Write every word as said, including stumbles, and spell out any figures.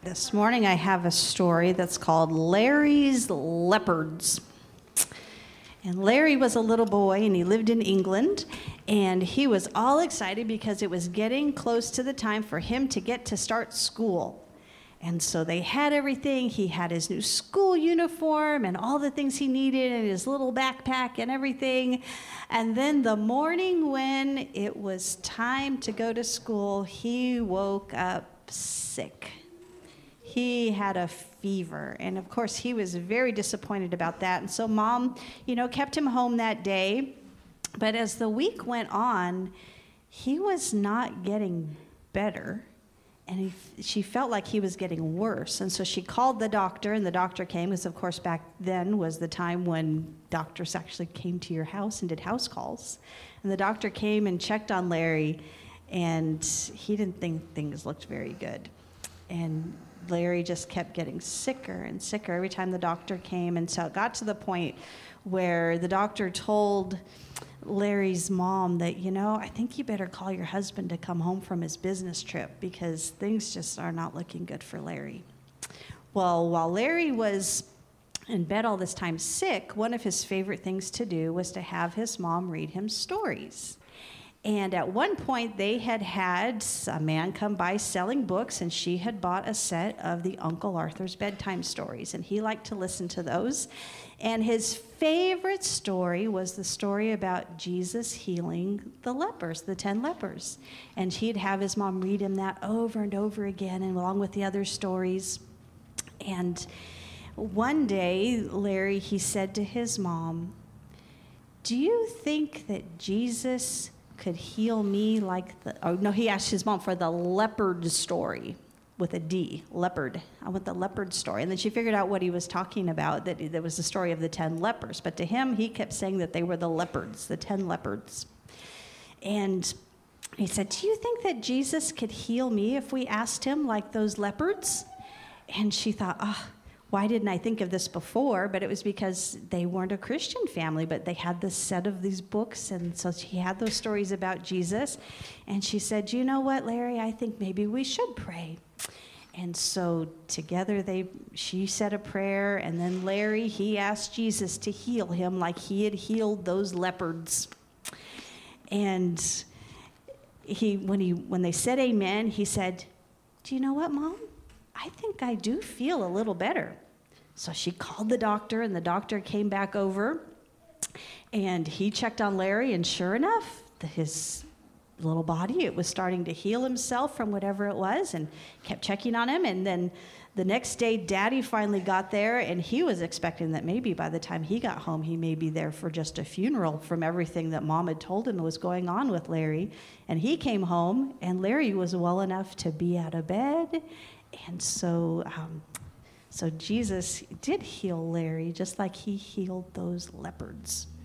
This morning I have a story that's called Larry's Leopards. And Larry was a little boy and he lived in England, and he was all excited because it was getting close to the time for him to get to start school. And so they had everything. He had his new school uniform and all the things he needed and his little backpack and everything. And then the morning when it was time to go to school, he woke up sick. He had a fever, and of course he was very disappointed about that. And so Mom, you know, kept him home that day. But as the week went on, he was not getting better, and he, she felt like he was getting worse. And so she called the doctor, and the doctor came, because of course back then was the time when doctors actually came to your house and did house calls. And the doctor came and checked on Larry, and he didn't think things looked very good. And Larry just kept getting sicker and sicker every time the doctor came. And so it got to the point where the doctor told Larry's mom that, you know, I think you better call your husband to come home from his business trip because things just are not looking good for Larry. Well, while Larry was in bed all this time sick, one of his favorite things to do was to have his mom read him stories. And at one point, they had had a man come by selling books, and she had bought a set of the Uncle Arthur's bedtime stories, and he liked to listen to those. And his favorite story was the story about Jesus healing the lepers, the ten lepers. And he'd have his mom read him that over and over again, and along with the other stories. And one day, Larry, he said to his mom, "Do you think that Jesus could heal me like the," oh no, he asked his mom for the leopard story with a D, leopard. I want the leopard story. And then she figured out what he was talking about, that there was the story of the ten lepers. But to him, he kept saying that they were the leopards, the ten leopards. And he said, "Do you think that Jesus could heal me if we asked him like those leopards?" And she thought, oh, why didn't I think of this before? But it was because they weren't a Christian family, but they had this set of these books, and so she had those stories about Jesus. And she said, "You know what, Larry, I think maybe we should pray." And so together they, she said a prayer, and then Larry, he asked Jesus to heal him like he had healed those leopards. And he, when he, when they said amen, he said, "Do you know what, Mom? I think I do feel a little better." So she called the doctor, and the doctor came back over, and he checked on Larry, and sure enough, the, his little body, it was starting to heal himself from whatever it was, and kept checking on him. And then the next day, Daddy finally got there, and he was expecting that maybe by the time he got home, he may be there for just a funeral from everything that Mom had told him was going on with Larry. And he came home, and Larry was well enough to be out of bed. And so um, so Jesus did heal Larry just like he healed those leopards.